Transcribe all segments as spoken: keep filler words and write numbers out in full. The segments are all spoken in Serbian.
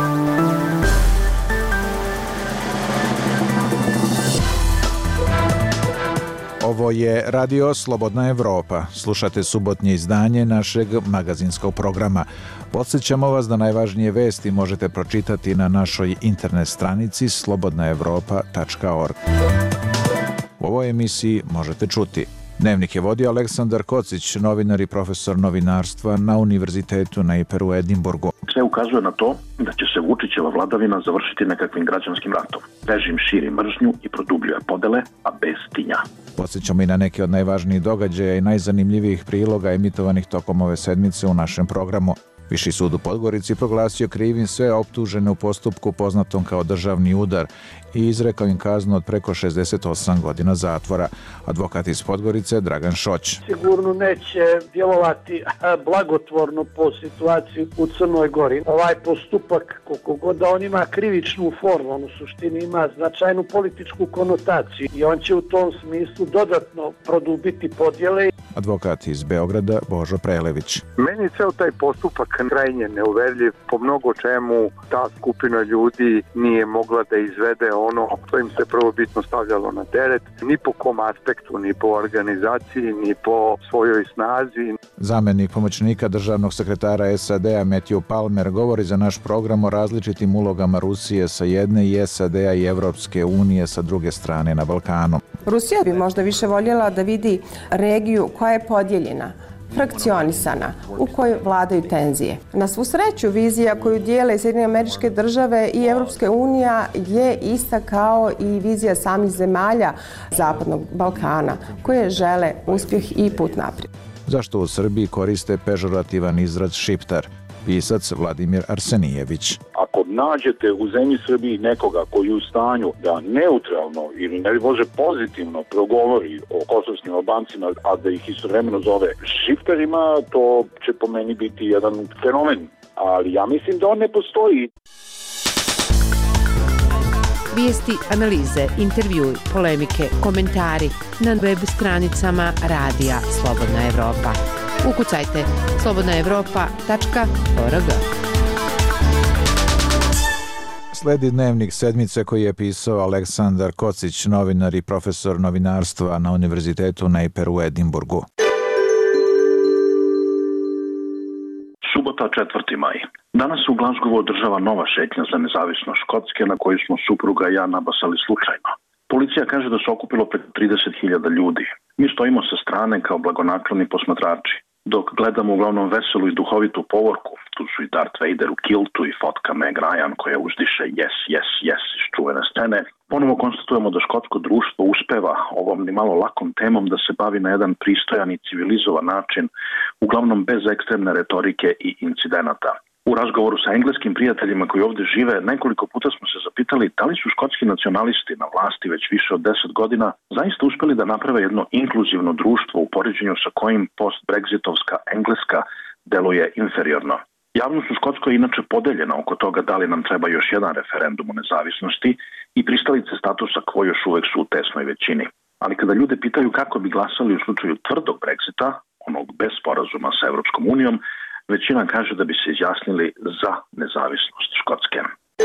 Ovo je Radio Slobodna Evropa. Slušate subotnje izdanje našeg magazinskog programa. Podsjećamo vas da najvažnije vesti možete pročitati na našoj internet stranici slobodna evropa tačka org. U ovoj emisiji možete čuti: Dnevnik je vodio Aleksandar Kocić, novinar i profesor novinarstva na Univerzitetu Napier u Edinburgu. Sve ukazuje na to da će se Vučićeva vladavina završiti nekakvim građanskim ratom. Režim širi mržnju i produbljuje podele, a bez tinja. Podsjećamo i na neke od najvažnijih događaja i najzanimljivijih priloga emitovanih tokom ove sedmice u našem programu. Viši sud u Podgorici proglasio krivim sve optužene u postupku poznatom kao državni udar i izrekao im kaznu od preko šezdeset osam godina zatvora. Advokat iz Podgorice Dragan Šoć. Sigurno neće djelovati blagotvorno po situaciji u Crnoj Gori. Ovaj postupak, koliko god da on ima krivičnu formu, on u suštini ima značajnu političku konotaciju i on će u tom smislu dodatno produbiti podjele. Advokat iz Beograda Božo Prelević. Meni ceo taj postupak krajnje neuverljiv, po mnogo čemu ta skupina ljudi nije mogla da izvede ono što im se prvobitno stavljalo na teret, ni po kom aspektu, ni po organizaciji, ni po svojoj snazi. Zamenik pomoćnika državnog sekretara S A D-a Matthew Palmer govori za naš program o različitim ulogama Rusije sa jedne i S A D-a i Evropske unije sa druge strane na Balkanu. Rusija bi možda više voljela da vidi regiju koja je podijeljena, frakcionisana, u kojoj vladaju tenzije. Na svu sreću, vizija koju dijele Sjedinjene Američke Države i Evropska unija je ista kao i vizija samih zemalja Zapadnog Balkana, koje žele uspjeh i put naprijed. Zašto u Srbiji koriste pežorativan izraz šiptar? Pisac Vladimir Arsenijević. Ako nađete u zemlji Srbiji nekoga koji je u stanju da neutralno ili ne može pozitivno progovori o kosovskim Albancima, a da ih istovremeno zove šiptarima, to će po meni biti jedan fenomen. Ali ja mislim da on ne postoji. Vijesti, analize, intervjui, polemike, komentari na web stranicama Radija Slobodna Evropa. Ukucajte slobodna evropa tačka org. Sledi dnevnik sedmice koji je pisao Aleksandar Kocić, novinar i profesor novinarstva na Univerzitetu Napier u Edinburgu. Subota, četvrti maj. Danas u Glasgowu održava nova šetnja za nezavisnost Škotske na koju smo supruga i ja nabasali slučajno. Policija kaže da se okupilo preko trideset hiljada ljudi. Mi stojimo sa strane kao blagonakloni posmatrači. Dok gledamo uglavnom veselu i duhovitu povorku, tu su i Darth Vader u kiltu i fotka Meg Ryan koja uzdiše yes, yes, yes iz čuvene scene, ponovo konstatujemo da škotsko društvo uspeva ovom ni malo lakom temom da se bavi na jedan pristojan i civilizovan način, uglavnom bez ekstremne retorike i incidenata. U razgovoru sa engleskim prijateljima koji ovdje žive, nekoliko puta smo se zapitali da li su škotski nacionalisti na vlasti već više od deset godina zaista uspjeli da naprave jedno inkluzivno društvo u poređenju sa kojim post-brexitovska Engleska deluje inferiorno. Javnost u Škotskoj je inače podeljena oko toga da li nam treba još jedan referendum o nezavisnosti i pristalice statusa quo još uvek su u tesnoj većini. Ali kada ljude pitaju kako bi glasali u slučaju tvrdog Brexita, onog bez sporazuma sa Evropskom unijom, većina kaže da bi se izjasnili za nezavisnost Škotske.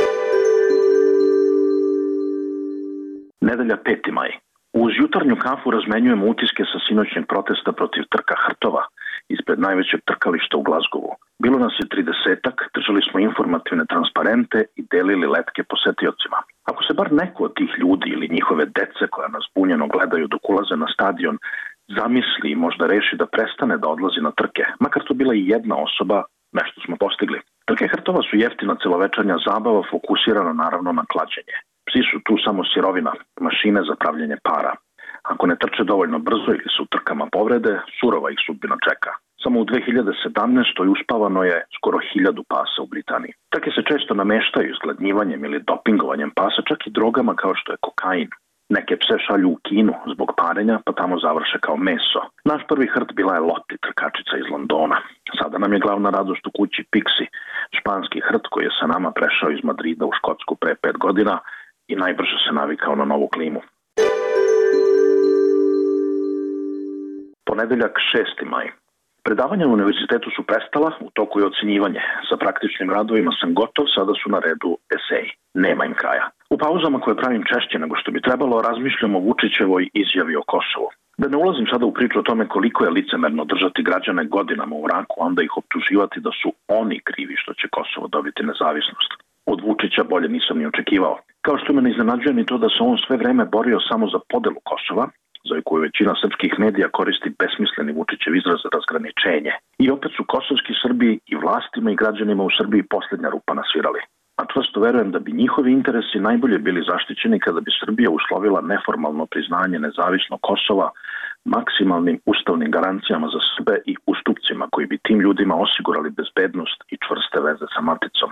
Nedelja, peti maj. Uz jutarnju kafu razmenjujemo utiske sa sinoćnjeg protesta protiv trka hrtova ispred najvećeg trkališta u Glasgowu. Bilo nas je tridesetak, držali smo informativne transparente i delili letke posetiocima. Ako se bar neko od tih ljudi ili njihove dece koja nas bunjeno gledaju dok ulaze na stadion zamisli i možda reši da prestane da odlazi na trke, makar to bila i jedna osoba, nešto smo postigli. Trke hrtova su jeftina celovečernja zabava fokusirana naravno na klađenje. Psi su tu samo sirovina, mašine za pravljenje para. Ako ne trče dovoljno brzo ili su u trkama povrede, surova ih sudbina čeka. Samo u dve hiljade sedamnaestoj uspavano je skoro hiljadu pasa u Britaniji. Trke se često nameštaju izgladnjivanjem ili dopingovanjem pasa, čak i drogama kao što je kokain. Neke pse šalju u Kinu zbog parenja, pa tamo završe kao meso. Naš prvi hrt bila je Loti, trkačica iz Londona. Sada nam je glavna radost u kući Pixi, španski hrt koji je sa nama prešao iz Madrida u Škotsku pre pet godina i najbrže se navikao na novu klimu. Ponedeljak, šesti maj. Predavanja na univerzitetu su prestala, u toku je ocenjivanje. Sa praktičnim radovima sam gotov, sada su na redu eseji. Nema im kraja. U pauzama koje pravim češće nego što bi trebalo, razmišljam o Vučićevoj izjavi o Kosovu. Da ne ulazim sada u priču o tome koliko je licemerno držati građane godinama u mraku, onda ih optuživati da su oni krivi što će Kosovo dobiti nezavisnost. Od Vučića bolje nisam ni očekivao. Kao što me ne iznenađuje ni to da se on sve vreme borio samo za podelu Kosova, za koju većina srpskih medija koristi besmisleni Vučićev izraz razgraničenje. I opet su kosovski Srbi i vlastima i građanima u Srbiji posljednja rupa nasvirali. A čvrsto verujem da bi njihovi interesi najbolje bili zaštićeni kada bi Srbija uslovila neformalno priznanje nezavisnog Kosova maksimalnim ustavnim garancijama za Srbe i ustupcima koji bi tim ljudima osigurali bezbednost i čvrste veze sa maticom.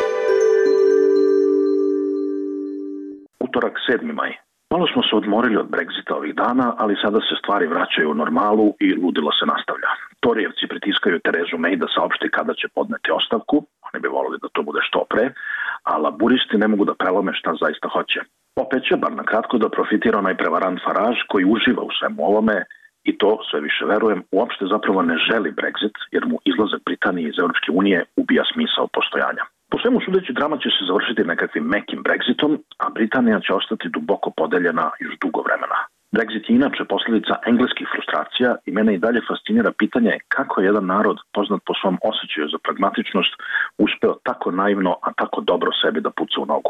Utorak, sedmi maj. Malo smo se odmorili od Brexita ovih dana, ali sada se stvari vraćaju u normalu i ludilo se nastavlja. Torijevci pritiskaju Terezu May da saopšti kada će podneti ostavku, oni bi volili da to bude što pre, a laburisti ne mogu da prelome šta zaista hoće. Opet će, bar na kratko, da profitira onaj prevarant Farage koji uživa u svemu ovome i to, sve više verujem, uopšte zapravo ne želi Brexit, jer mu izlazak Britanije iz Europske unije ubija smisao postojanja. Po svemu sudeći, drama će se završiti nekakvim mekim Brexitom, a Britanija će ostati duboko podeljena još dugo vremena. Brexit je inače posljedica engleskih frustracija i mene i dalje fascinira pitanje kako je jedan narod, poznat po svom osjećaju za pragmatičnost, uspeo tako naivno, a tako dobro sebi da puca u nogu.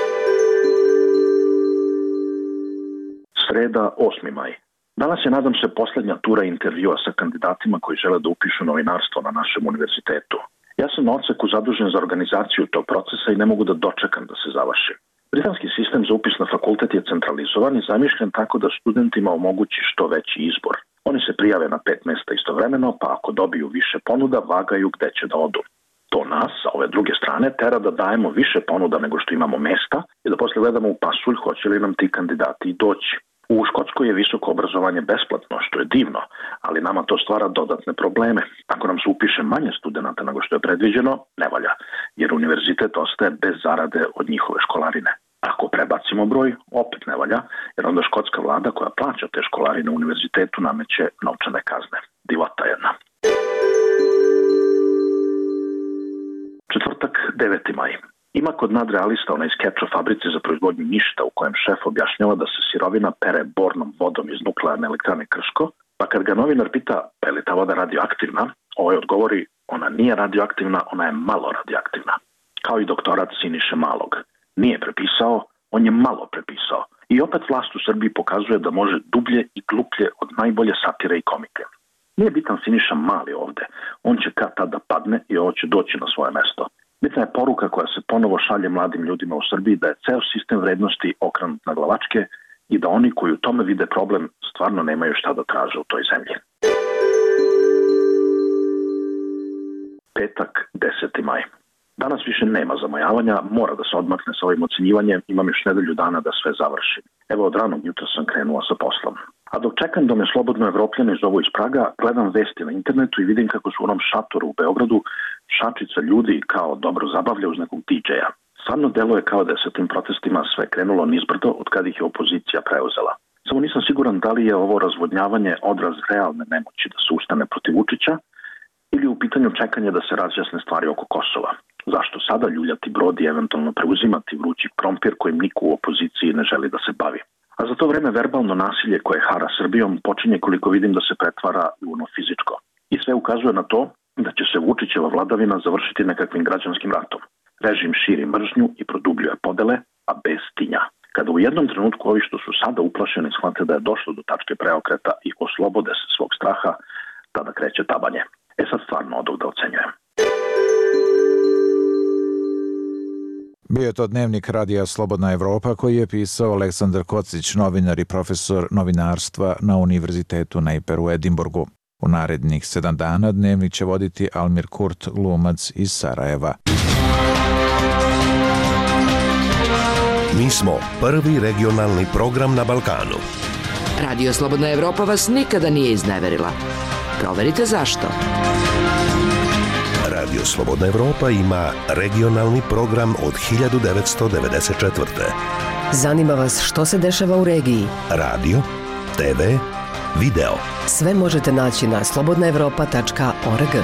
Sreda, osmi maj. Danas je, nadam se, posljednja tura intervjua sa kandidatima koji žele da upišu novinarstvo na našem univerzitetu. Ja sam na odseku zadužen za organizaciju tog procesa i ne mogu da dočekam da se završi. Britanski sistem za upis na fakultet je centralizovan i zamišljen tako da studentima omogući što veći izbor. Oni se prijave na pet mesta istovremeno, pa ako dobiju više ponuda, vagaju gde će da odu. To nas, sa ove druge strane, tera da dajemo više ponuda nego što imamo mesta i da posle gledamo u pasulj hoće li nam ti kandidati doći. U Škotskoj je visoko obrazovanje besplatno, što je divno, ali nama to stvara dodatne probleme. Ako nam se upiše manje studenta nego što je predviđeno, ne valja, jer univerzitet ostaje bez zarade od njihove školarine. Ako prebacimo broj, opet ne valja, jer onda škotska vlada koja plaća te školarine univerzitetu nameće novčane kazne. Divota jedna. Četvrtak, deveti maj. Ima kod nadrealista onaj skeč o fabrici za proizvodnju ništa u kojem šef objašnjava da se sirovina pere bornom vodom iz nuklearne elektrane Krško, pa kad ga novinar pita pa je li ta voda radioaktivna, ovaj odgovori ona nije radioaktivna, ona je malo radioaktivna. Kao i doktorat Siniše Malog. Nije prepisao, on je malo prepisao. I opet vlast u Srbiji pokazuje da može dublje i gluplje od najbolje satire i komike. Nije bitan Siniša Mali ovde, on će kad tada padne i ovo će doći na svoje mesto. Bitna je poruka koja se ponovo šalje mladim ljudima u Srbiji da je ceo sistem vrednosti okrenut na glavačke i da oni koji u tome vide problem stvarno nemaju šta da traže u toj zemlji. Petak, deseti maj. Danas više nema zamajavanja, mora da se odmakne sa ovim ocenjivanjem, imam još nedelju dana da sve završim. Evo od ranog jutra sam krenuo sa poslom. A dok čekam da me slobodno Evropljani zovu iz Praga, gledam vesti na internetu i vidim kako su u onom šatoru u Beogradu šačica ljudi kao dobro zabavlja uz nekog di džeja. Stvarno deluje kao da je sa tim protestima sve krenulo nizbrdo od kad ih je opozicija preuzela. Samo nisam siguran da li je ovo razvodnjavanje odraz realne nemoći da se ustane protiv Vučića ili u pitanju čekanja da se razjasne stvari oko Kosova. Zašto sada ljuljati brod i eventualno preuzimati vrući krompir kojim niko u opoziciji ne želi da se bavi. A za to vreme verbalno nasilje koje hara Srbijom počinje koliko vidim da se pretvara u ono fizičko. I sve ukazuje na to da će se Vučićeva vladavina završiti nekakvim građanskim ratom. Režim širi mržnju i produbljuje podele, a bez tinja. Kada u jednom trenutku ovi što su sada uplašeni shvate da je došlo do tačke preokreta i oslobode se svog straha, tada kreće tabanje. E sad stvarno odog da ocenjujem. Bio je to dnevnik Radija Slobodna Evropa koji je pisao Aleksandar Kocić, novinar i profesor novinarstva na Univerzitetu Napier u Edinburgu. U narednih sedam dana dnevnik će voditi Almir Kurt, glumac iz Sarajeva. Mi smo prvi regionalni program na Balkanu. Radio Slobodna Evropa vas nikada nije izneverila. Proverite zašto. Radio Slobodna Evropa ima regionalni program od hiljadu devetsto devedeset četvrte. Zanima vas što se dešava u regiji? Radio, te ve, video. Sve možete naći na slobodna evropa tačka org.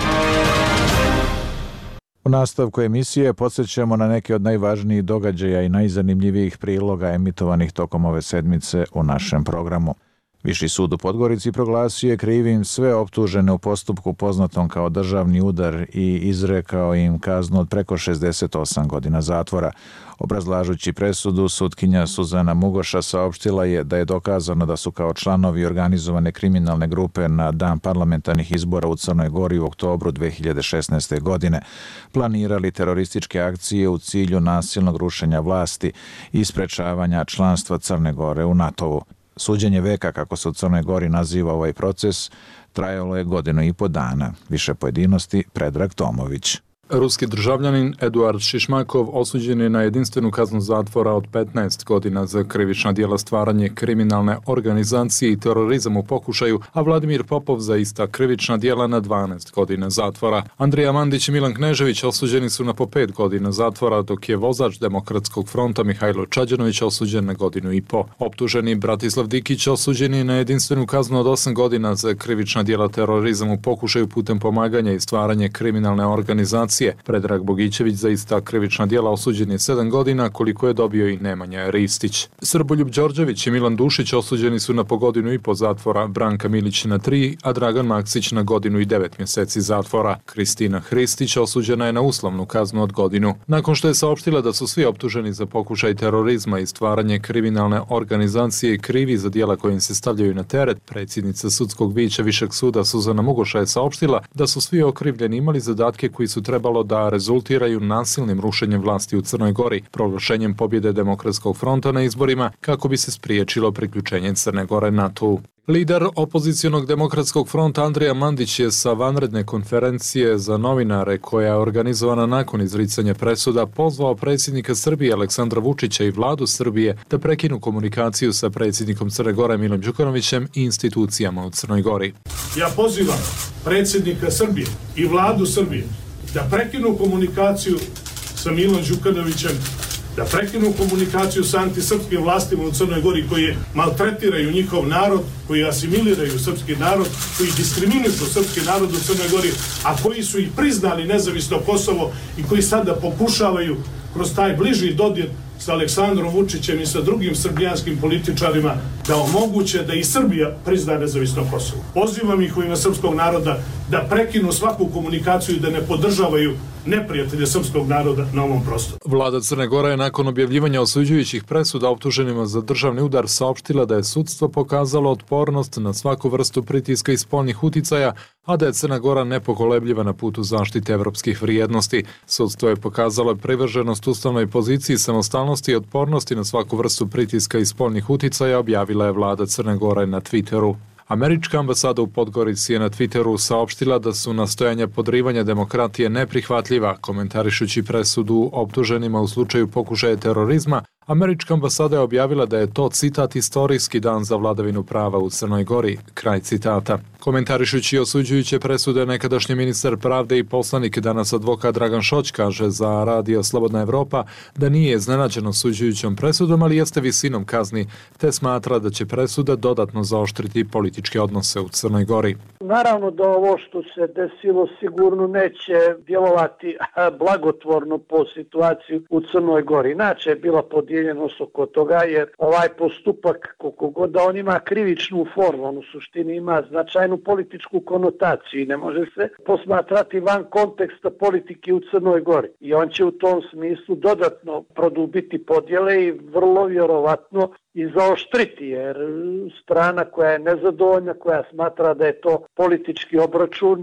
U nastavku emisije podsjećamo na neke od najvažnijih događaja i najzanimljivijih priloga emitovanih tokom ove sedmice u našem programu. Viši sud u Podgorici proglasio je krivim sve optužene u postupku poznatom kao državni udar i izrekao im kaznu od preko šezdeset osam godina zatvora. Obrazlažući presudu, sutkinja Suzana Mugoša saopštila je da je dokazano da su kao članovi organizovane kriminalne grupe na dan parlamentarnih izbora u Crnoj Gori u oktobru dve hiljade šesnaeste. godine planirali terorističke akcije u cilju nasilnog rušenja vlasti i sprečavanja članstva Crne Gore u NATO-u. Suđenje veka, kako se u Crnoj Gori naziva ovaj proces, trajalo je godinu i po dana. Više pojedinosti Predrag Tomović. Ruski državljanin Eduard Šišmakov osuđen je na jedinstvenu kaznu zatvora od petnaest godina za krivična djela stvaranje kriminalne organizacije i terorizam u pokušaju, a Vladimir Popov za ista krivična djela na dvanaest godina zatvora. Andrija Mandić i Milan Knežević osuđeni su na po pet godina zatvora, dok je vozač Demokratskog fronta Mihajlo Čađanović osuđen na godinu i po. Optuženi Bratislav Dikić osuđen je na jedinstvenu kaznu od osam godina za krivična djela terorizam u pokušaju putem pomaganja i stvaranje kriminalne organizacije. Predrag Bogićević za ista krivična djela osuđen je sedam godina, koliko je dobio i Nemanja Ristić. Srboljub Đorđević i Milan Dušić osuđeni su na po godinu i po zatvora, Branka Milić na tri, a Dragan Maksić na godinu i devet mjeseci zatvora. Kristina Hristić osuđena je na uslovnu kaznu od godinu. Nakon što je saopštila da su svi optuženi za pokušaj terorizma i stvaranje kriminalne organizacije krivi za djela koje im se stavljaju na teret, predsjednica sudskog vijeća Višeg suda Suzana Mugoša je saopštila da su svi okrivljeni imali zadatke koji su trebali da rezultiraju nasilnim rušenjem vlasti u Crnoj Gori, proglašenjem pobjede Demokratskog fronta na izborima kako bi se spriječilo priključenje Crne Gore NATO-u. Lider opozicionog Demokratskog fronta Andrija Mandić je sa vanredne konferencije za novinare koja je organizovana nakon izricanja presuda pozvao predsjednika Srbije Aleksandra Vučića i vladu Srbije da prekinu komunikaciju sa predsjednikom Crne Gore Milom Đukanovićem i institucijama u Crnoj Gori. Ja pozivam predsjednika Srbije i vladu Srbije da prekinu komunikaciju sa Milom Đukanovićem, da prekinu komunikaciju sa antisrpskim vlastima u Crnoj Gori koji maltretiraju njihov narod, koji asimiliraju srpski narod, koji diskriminišu srpski narod u Crnoj Gori, a koji su i priznali nezavisno Kosovo i koji sada pokušavaju kroz taj bliži dodir sa Aleksandrom Vučićem i sa drugim srbijanskim političarima da omoguće da i Srbija prizna nezavisno Kosovo. Pozivam ih u ime srpskog naroda da prekinu svaku komunikaciju i da ne podržavaju neprijatelje srpskog naroda na ovom prostoru. Vlada Crne Gore je nakon objavljivanja osuđujućih presuda optuženima za državni udar saopštila da je sudstvo pokazalo otpornost na svaku vrstu pritiska i spoljnih uticaja, a da je Crna Gora nepokolebljiva na putu zaštite evropskih vrijednosti. Sudstvo je pokazalo privrženost ustavnoj poziciji samostalnosti i otpornosti na svaku vrstu pritiska i spoljnih uticaja, objavila je vlada Crne Gore na Twitteru. Američka ambasada u Podgorici je na Twitteru saopštila da su nastojanja podrivanja demokratije neprihvatljiva, komentarišući presudu optuženima u slučaju pokušaja terorizma. Američka ambasada je objavila da je to, citat, istorijski dan za vladavinu prava u Crnoj Gori, kraj citata. Komentarišući osuđujuće presude, nekadašnji ministar pravde i poslanik, danas advokat Dragan Šoć, kaže za radio Slobodna Evropa da nije iznenađen osuđujućom presudom, ali jeste visinom kazni, te smatra da će presuda dodatno zaoštriti političke odnose u Crnoj Gori. Naravno da ovo što se desilo sigurno neće djelovati blagotvorno po situaciji u Crnoj Gori. Inače je bila podijeljenost oko toga, jer ovaj postupak, koliko god da on ima krivičnu formu, on u suštini ima značajnu političku konotaciju i ne može se posmatrati van konteksta politike u Crnoj Gori. I on će u tom smislu dodatno produbiti podjele i vrlo vjerovatno i zaoštriti, jer strana koja je nezadovoljna, koja smatra da je to politički obračun,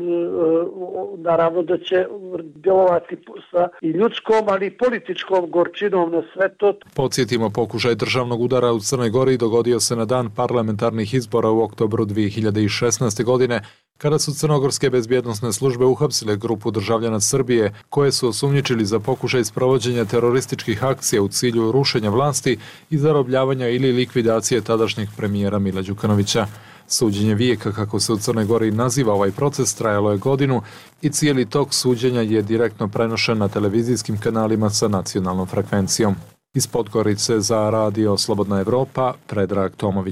naravno da će djelovati sa i ljudskom, ali i političkom gorčinom na sve to. Podsjetimo, pokušaj državnog udara u Crnoj Gori dogodio se na dan parlamentarnih izbora u oktobru dvije hiljade šesnaeste. godine, kada su crnogorske bezbjednosne službe uhapsile grupu državljana Srbije koje su osumnjičili za pokušaj sprovođenja terorističkih akcija u cilju rušenja vlasti i zarobljavanja ili likvidacije tadašnjeg premijera Mila Đukanovića. Suđenje vijeka, kako se u Crnoj Gori naziva ovaj proces, trajalo je godinu i cijeli tok suđenja je direktno prenošen na televizijskim kanalima sa nacionalnom frekvencijom. Iz Podgorice za radio Slobodna Evropa, Predrag Tomović.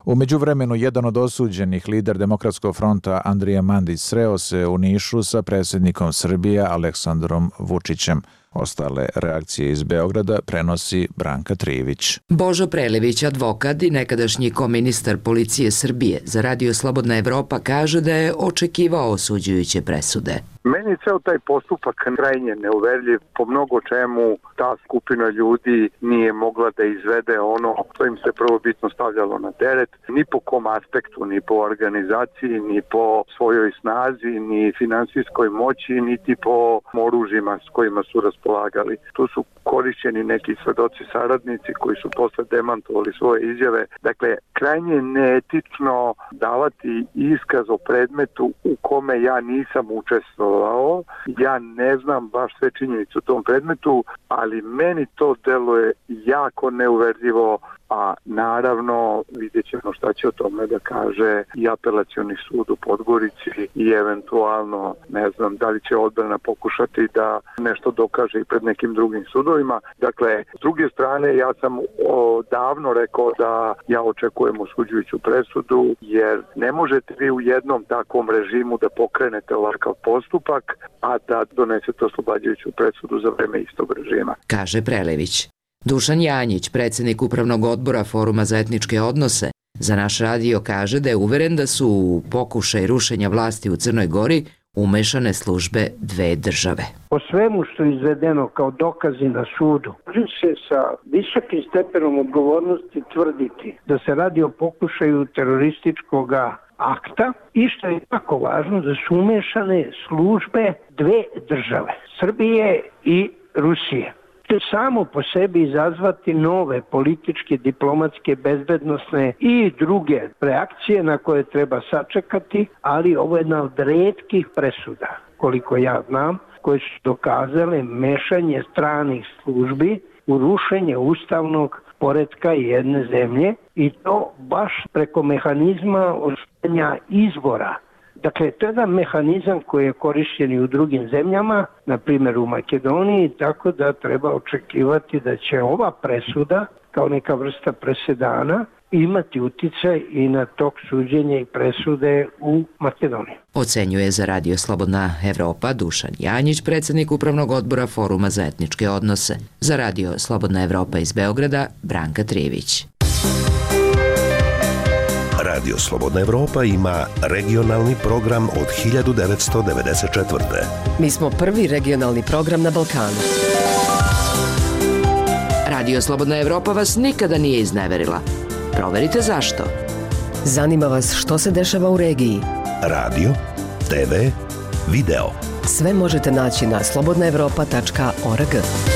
U međuvremenu, jedan od osuđenih, lider Demokratskog fronta Andrija Mandić, sreo se u Nišu sa predsjednikom Srbije Aleksandrom Vučićem. Ostale reakcije iz Beograda prenosi Branka Trivić. Božo Prelević, advokat i nekadašnji koministar policije Srbije za Radio Slobodna Evropa, kaže da je očekivao osuđujuće presude. Meni je ceo taj postupak krajnje neuverljiv, po mnogo čemu ta skupina ljudi nije mogla da izvede ono što im se prvobitno stavljalo na teret, ni po kom aspektu, ni po organizaciji, ni po svojoj snazi, ni finansijskoj moći, niti po oružjima s kojima su raspolagali. Tu su korišćeni neki svedoci saradnici koji su posle demantovali svoje izjave. Dakle, krajnje neetično davati iskaz o predmetu u kome ja nisam učestvovao. Ja ne znam baš sve činjenice u tom predmetu, ali meni to deluje jako neuverljivo, a naravno vidjet ćemo šta će o tome da kaže i apelacioni sud u Podgorici i eventualno, ne znam, da li će odbrana pokušati da nešto dokaže i pred nekim drugim sudovima. Dakle, s druge strane, ja sam o, davno rekao da ja očekujem osuđujuću presudu, jer ne možete vi u jednom takvom režimu da pokrenete ovakav postupak, a da donesete oslobađajuću presudu za vreme istog režima. Kaže Prelević. Dušan Janjić, predsjednik Upravnog odbora Foruma za etničke odnose, za naš radio kaže da je uveren da su u pokušaj rušenja vlasti u Crnoj Gori umešane službe dve države. O svemu što je izvedeno kao dokazi na sudu, može se sa visokim stepenom odgovornosti tvrditi da se radi o pokušaju terorističkog akta i što je tako važno da su umešane službe dve države, Srbije i Rusije. To je samo po sebi izazvati nove političke, diplomatske, bezbednosne i druge reakcije na koje treba sačekati, ali ovo je jedna od retkih presuda, koliko ja znam, koje su dokazale mešanje stranih službi u rušenje ustavnog poretka jedne zemlje i to baš preko mehanizma osvajanja izbora. Dakle, to je jedan mehanizam koji je korišćen i u drugim zemljama, na primjer u Makedoniji, tako da treba očekivati da će ova presuda, kao neka vrsta presedana, imati uticaj i na tok suđenja i presude u Makedoniji. Ocenjuje za Radio Slobodna Evropa Dušan Janjić, predsjednik Upravnog odbora Foruma za etničke odnose. Za Radio Slobodna Evropa iz Beograda, Branka Trivić. Radio Slobodna Evropa ima regionalni program od hiljadu devetsto devedeset četvrte. Mi smo prvi regionalni program na Balkanu. Radio Slobodna Evropa vas nikada nije izneverila. Proverite zašto. Zanima vas što se dešava u regiji. Radio, te ve, video. Sve možete naći na slobodna evropa tačka org.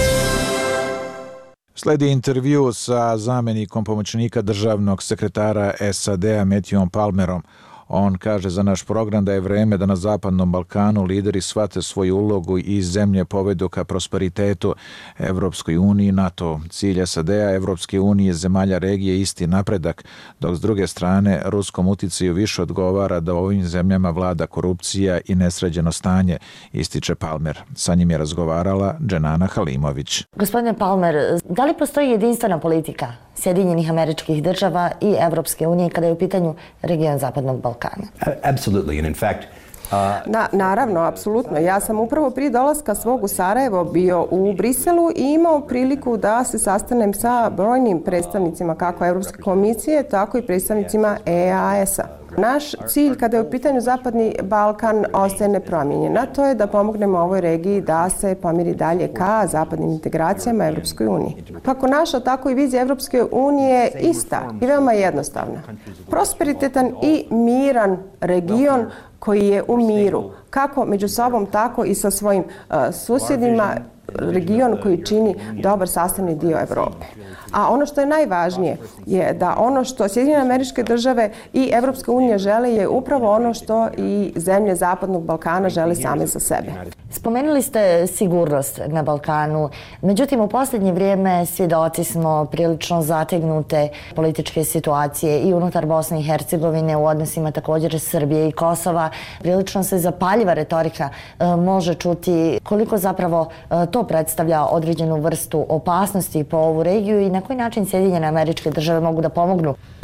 Sledi intervju sa zamjenikom pomoćnika državnog sekretara es a de a Matthewom Palmerom. On kaže za naš program da je vreme da na Zapadnom Balkanu lideri shvate svoju ulogu i zemlje povedu ka prosperitetu Evropskoj uniji i NATO. Cilj es a de a, Evropske unije, zemalja regije isti napredak, dok s druge strane ruskom uticaju više odgovara da u ovim zemljama vlada korupcija i nesređeno stanje, ističe Palmer. Sa njim je razgovarala Dženana Halimović. Gospodine Palmer, da li postoji jedinstvena politika Sjedinjenih Američkih Država i Evropske unije kada je u pitanju region Zapadnog Balkana? Absolutely, and in fact, Da, naravno, apsolutno. Ja sam upravo prije dolaska svog u Sarajevo bio u Briselu i imao priliku da se sastanem sa brojnim predstavnicima kako Evropske komisije, tako i predstavnicima e a es a. Naš cilj kada je u pitanju Zapadni Balkan ostaje nepromijenjen, a to je da pomognemo ovoj regiji da se pomiri dalje ka zapadnim integracijama Evropskoj uniji. Kako naša, tako i vizija Evropske unije ista i veoma jednostavna. Prosperitetan i miran region koji je u miru, kako među sobom, tako i sa svojim uh, susjedima, region koji čini dobar sastavni dio Evrope. A ono što je najvažnije je da ono što Sjedinjene Američke Države i Evropska unija žele je upravo ono što i zemlje Zapadnog Balkana žele same za sebe. Spomenuli ste sigurnost na Balkanu, međutim u posljednje vrijeme svjedoci smo prilično zategnute političke situacije i unutar Bosne i Hercegovine u odnosima također Srbije i Kosova. Prilično se zapaljiva retorika e, može čuti koliko zapravo e, to predstavlja određenu vrstu opasnosti po ovu regiju i na koji način Sjedinjene Američke Države mogu da pomognu.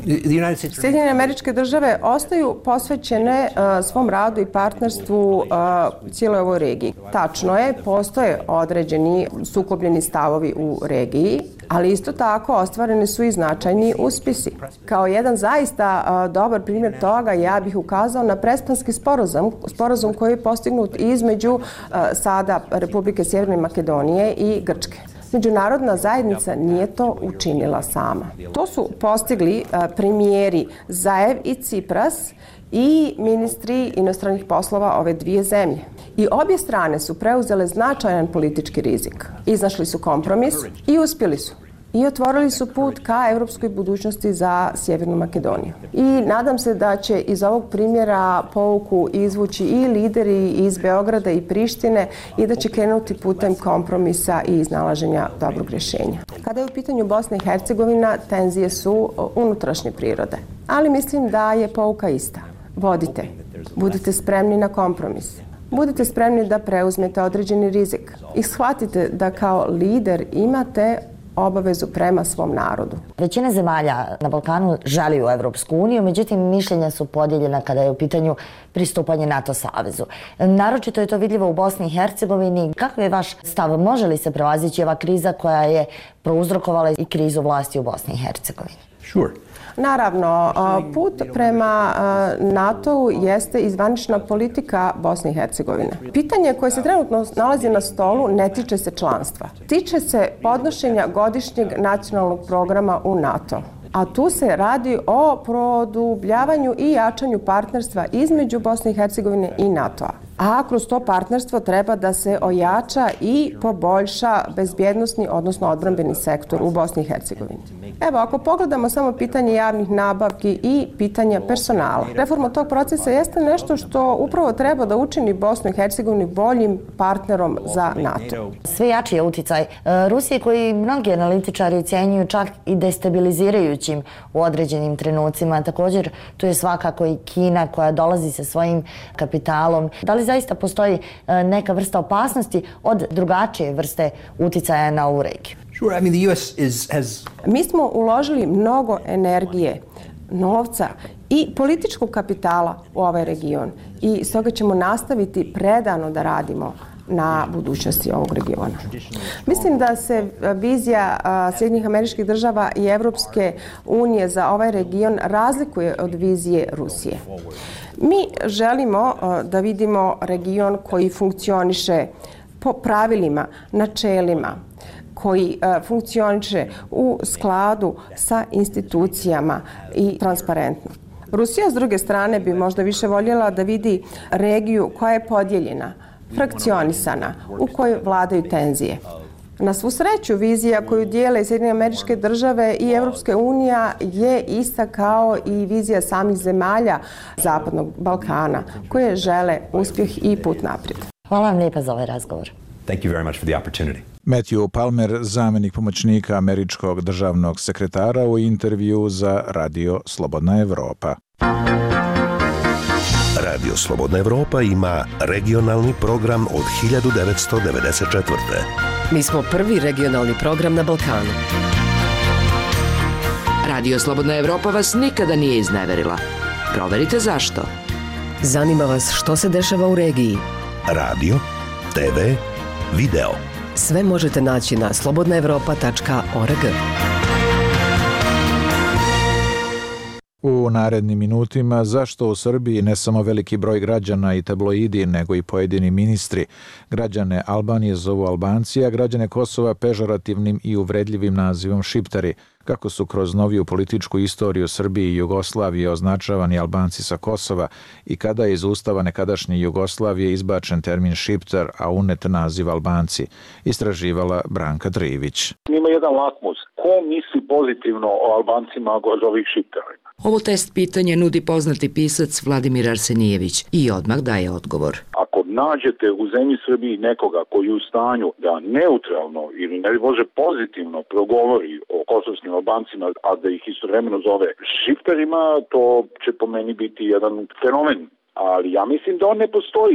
Sjedinjene Američke Države ostaju posvećene uh, svom radu i partnerstvu uh, cijeloj ovoj regiji. Tačno je, postoje određeni sukobljeni stavovi u regiji, ali isto tako ostvareni su i značajni uspjesi. Kao jedan zaista uh, dobar primjer toga ja bih ukazao na Prespanski sporazum, sporazum koji je postignut između uh, sada Republike Sjeverne Makedonije i Grčke. Međunarodna zajednica nije to učinila sama. To su postigli uh, premijeri Zaev i Cipras i ministri inostranih poslova ove dvije zemlje. I obje strane su preuzele značajan politički rizik. Iznašli su kompromis i uspjeli su. I otvorili su put ka evropskoj budućnosti za Sjevernu Makedoniju. I nadam se da će iz ovog primjera pouku izvući i lideri iz Beograda i Prištine i da će krenuti putem kompromisa i iznalaženja dobrog rješenja. Kada je u pitanju Bosna i Hercegovina, tenzije su unutrašnje prirode. Ali mislim da je pouka ista. Vodite. Budite spremni na kompromis. Budite spremni da preuzmete određeni rizik. I shvatite da kao lider imate obavezu prema svom narodu. Većina zemalja na Balkanu želi u Evropsku uniju, međutim mišljenja su podijeljena kada je u pitanju pristupanje NATO savezu. Naročito je to vidljivo u Bosni i Hercegovini. Kakav je vaš stav? Može li se prevazići ova kriza koja je prouzrokovala i krizu vlasti u Bosni i Hercegovini? Sure. Naravno, put prema NATO-u jeste i zvanična politika Bosne i Hercegovine. Pitanje koje se trenutno nalazi na stolu ne tiče se članstva. Tiče se podnošenja godišnjeg nacionalnog programa u NATO. A tu se radi o produbljavanju i jačanju partnerstva između Bosne i Hercegovine i NATO-a. A kroz to partnerstvo treba da se ojača i poboljša bezbjednosni, odnosno odbrambeni sektor u Bosni i Hercegovini. Evo, ako pogledamo samo pitanje javnih nabavki i pitanja personala, reforma tog procesa jeste nešto što upravo treba da učini Bosnu i Hercegovinu boljim partnerom za NATO. Sve jači je uticaj Rusije koji mnogi analitičari ocjenjuju čak i destabilizirajućim u određenim trenucima. Također, tu je svakako i Kina koja dolazi sa svojim kapitalom. Da li zaista postoji neka vrsta opasnosti od drugačije vrste uticaja na ovu regiju? Sure, I mean the U S is has Mi smo uložili mnogo energije, novca i političkog kapitala u ovaj region i stoga ćemo nastaviti predano da radimo na budućnosti ovog regiona. Mislim da se vizija Sjedinjenih Američkih Država i Evropske unije za ovaj region razlikuje od vizije Rusije. Mi želimo da vidimo region koji funkcioniše po pravilima, načelima, koji funkcioniše u skladu sa institucijama i transparentno. Rusija, s druge strane, bi možda više voljela da vidi regiju koja je podijeljena, frakcionisana, u kojoj vladaju tenzije. Na svu sreću, vizija koju dijele Sjedinjene Američke Države i Evropska unija je ista kao i vizija samih zemalja Zapadnog Balkana, koje žele uspjeh i put naprijed. Hvala vam lijepa za ovaj razgovor. Thank you very much for the opportunity. Matthew Palmer, zamjenik pomoćnika američkog državnog sekretara u intervju za Radio Slobodna Evropa. Radio Slobodna Evropa ima regionalni program od hiljadu devetsto devedeset četvrte. Mi smo prvi regionalni program na Balkanu. Radio Slobodna Evropa vas nikada nije izneverila. Proverite zašto. Zanima vas što se dešava u regiji. Radio, te ve, video. Sve možete naći na slobodna evropa tačka org. U narednim minutima zašto u Srbiji ne samo veliki broj građana i tabloidi, nego i pojedini ministri. Građane Albanije zovu Albanci, a građane Kosova pežorativnim i uvredljivim nazivom Šiptari. Kako su kroz noviju političku istoriju Srbije i Jugoslavije označavani Albanci sa Kosova i kada je iz ustava nekadašnje Jugoslavije izbačen termin Šiptar, a unet naziv Albanci, istraživala Branka Trivić. Ima jedan lakmus. Ko misli pozitivno o Albancima od ovih Šiptarima? Ovo test pitanja nudi poznati pisac Vladimir Arsenijević i odmah daje odgovor. Ako nađete u zemlji Srbiji nekoga koji je u stanju da neutralno ili ne može pozitivno progovori o kosovskim Albancima, a da ih istovremeno zove Šiptarima, to će po meni biti jedan fenomen. Ali ja mislim da on ne postoji.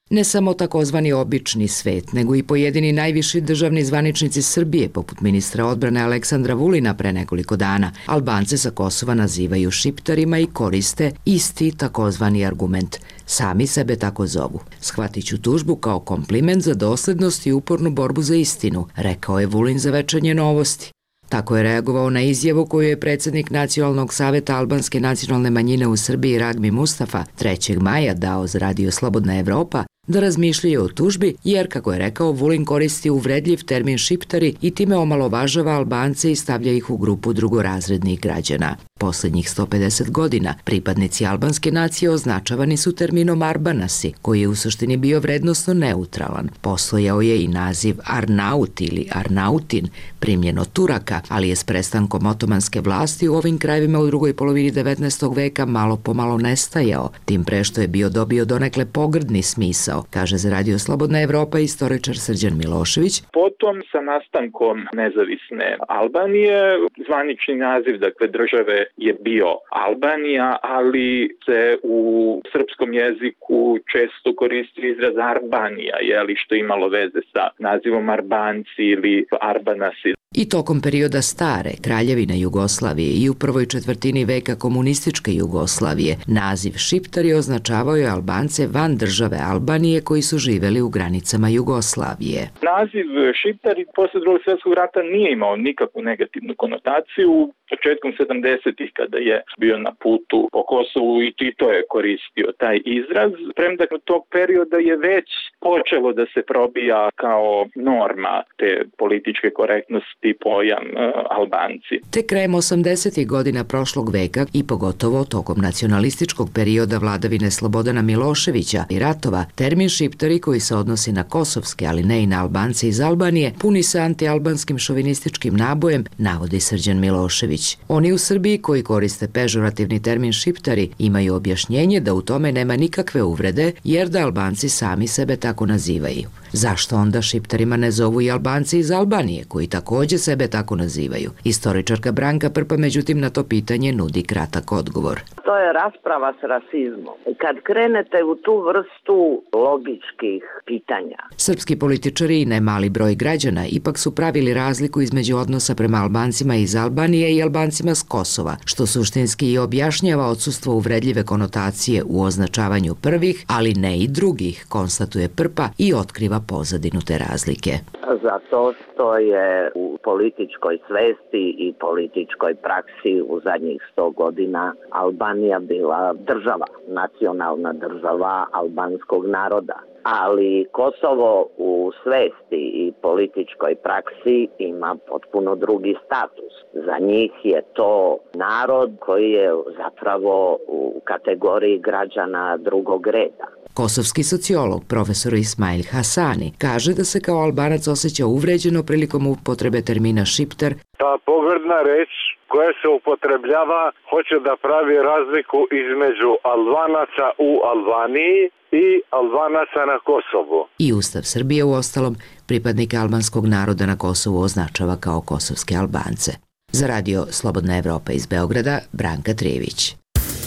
Ne samo takozvani obični svet, nego i pojedini najviši državni zvaničnici Srbije, poput ministra odbrane Aleksandra Vulina pre nekoliko dana, Albance sa Kosova nazivaju šiptarima i koriste isti takozvani argument. Sami sebe tako zovu. Shvatit ću tužbu kao kompliment za doslednost i upornu borbu za istinu, rekao je Vulin za Večernje novosti. Tako je reagovao na izjavu koju je predsjednik Nacionalnog saveta albanske nacionalne manjine u Srbiji Ragmi Mustafa trećeg maja dao za radio Slobodna Evropa da razmišljaju o tužbi, jer, kako je rekao, Vulin koristi uvredljiv termin šiptari i time omalovažava Albance i stavlja ih u grupu drugorazrednih građana. Poslednjih sto pedeset godina pripadnici albanske nacije označavani su terminom Arbanasi, koji je u suštini bio vrednosno neutralan. Postojao je i naziv Arnaut ili Arnautin, primljen od Turaka, ali je s prestankom otomanske vlasti u ovim krajevima u drugoj polovini devetnaestog veka malo pomalo nestajao, tim pre što je bio dobio donekle pogrdni smisao, kaže za radio Slobodna Evropa istoričar Srđan Milošević. Potom sa nastankom nezavisne Albanije, zvanični naziv dakle države je bio Albanija, ali se u srpskom jeziku često koristi izraz Arbanija, jeli, što imalo veze sa nazivom Arbanci ili Arbanasi. I tokom perioda stare kraljevine Jugoslavije i u prvoj četvrtini veka komunističke Jugoslavije naziv šiptari označavao je Albance van države Albanije koji su živeli u granicama Jugoslavije. Naziv šiptari posle drugog svjetskog rata nije imao nikakvu negativnu konotaciju. Početkom sedamdesetih kada je bio na putu po Kosovu i Tito je koristio taj izraz, premda od tog perioda je već počelo da se probija kao norma te političke korektnosti pojam uh, Albanci. Te krajem osamdesetih godina prošlog veka i pogotovo tokom nacionalističkog perioda vladavine Slobodana Miloševića i ratova, termin šiptari koji se odnosi na kosovske, ali ne i na Albance iz Albanije, puni se antialbanskim šovinističkim nabojem, navodi Srđan Milošević. Oni u Srbiji koji koriste pežorativni termin šiptari imaju objašnjenje da u tome nema nikakve uvrede, jer da Albanci sami sebe tako nazivaju. Zašto onda šiptarima ne zovu i Albanci iz Albanije, koji takođe sebe tako nazivaju? Istoričarka Branka Prpa međutim na to pitanje nudi kratak odgovor. To je rasprava s rasizmom. Kad krenete u tu vrstu logičkih pitanja. Srpski političari i nemali broj građana ipak su pravili razliku između odnosa prema Albancima iz Albanije i Albancima s Kosova, što suštinski i objašnjava odsustvo uvredljive konotacije u označavanju prvih, ali ne i drugih, konstatuje Prpa i otkriva pozadinu te razlike. Zato što je u političkoj svesti i političkoj praksi u zadnjih sto godina Albanija bila država, nacionalna država albanskog naroda. Ali Kosovo u svesti i političkoj praksi ima potpuno drugi status. Za njih je to narod koji je zapravo u kategoriji građana drugog reda. Kosovski sociolog, profesor Ismail Hasani, kaže da se kao Albanac osjeća uvređeno prilikom upotrebe termina šiptar. Ta pogrdna reč koja se upotrebljava hoće da pravi razliku između Albanaca u Albaniji i Albanaca na Kosovu. I Ustav Srbije u ostalom pripadnike albanskog naroda na Kosovu označava kao kosovske Albance. Za radio Slobodna Evropa iz Beograda, Branka Trijević.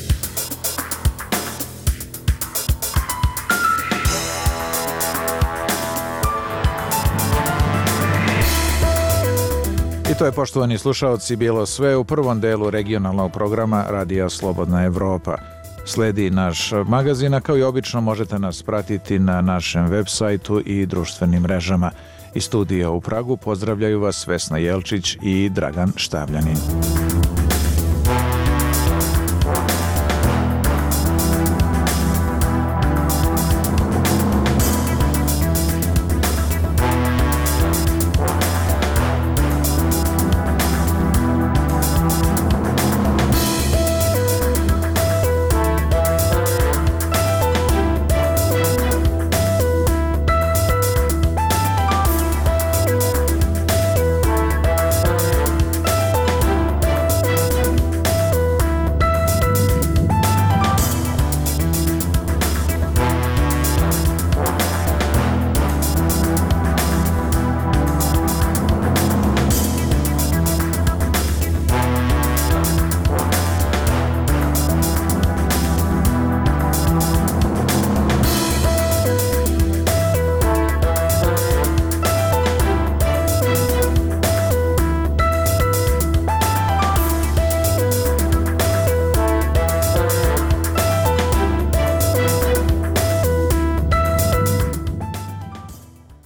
I to je, poštovani slušaoci, bilo sve u prvom delu regionalnog programa Radija Slobodna Evropa. Sledi naš magazin, a kao i obično možete nas pratiti na našem web sajtu i društvenim mrežama. Iz studija u Pragu pozdravljaju vas Vesna Jelčić i Dragan Štavljanin.